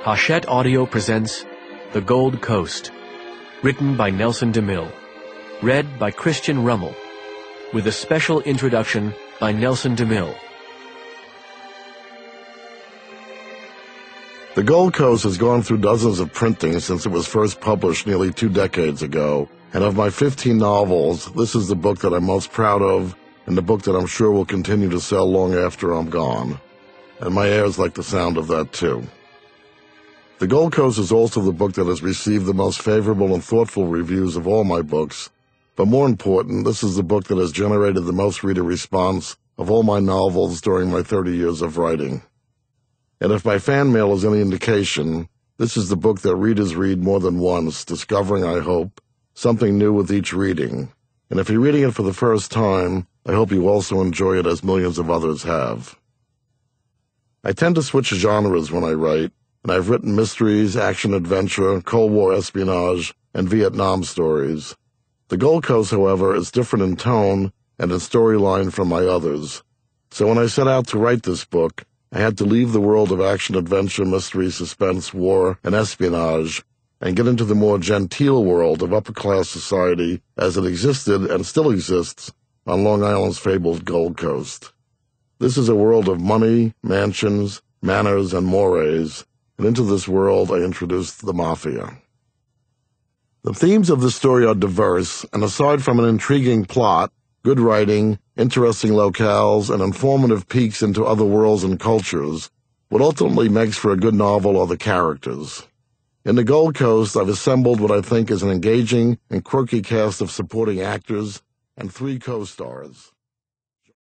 Hachette Audio presents The Gold Coast, written by Nelson DeMille, read by Christian Rummel, with a special introduction by Nelson DeMille. The Gold Coast has gone through dozens of printings since it was first published nearly 2 decades ago, and of my 15 novels, this is the book that I'm most proud of, and the book that I'm sure will continue to sell long after I'm gone. And my heirs like the sound of that too. The Gold Coast is also the book that has received the most favorable and thoughtful reviews of all my books, but more important, this is the book that has generated the most reader response of all my novels during my 30 years of writing. And if my fan mail is any indication, this is the book that readers read more than once, discovering, I hope, something new with each reading. And if you're reading it for the first time, I hope you also enjoy it as millions of others have. I tend to switch genres when I write, and I've written mysteries, action-adventure, Cold War espionage, and Vietnam stories. The Gold Coast, however, is different in tone and in storyline from my others. So when I set out to write this book, I had to leave the world of action-adventure, mystery, suspense, war, and espionage, and get into the more genteel world of upper-class society as it existed and still exists on Long Island's fabled Gold Coast. This is a world of money, mansions, manners, and mores, and into this world I introduced the Mafia. The themes of the story are diverse, and aside from an intriguing plot, good writing, interesting locales, and informative peeks into other worlds and cultures, what ultimately makes for a good novel are the characters. In the Gold Coast, I've assembled what I think is an engaging and quirky cast of supporting actors and 3 co-stars.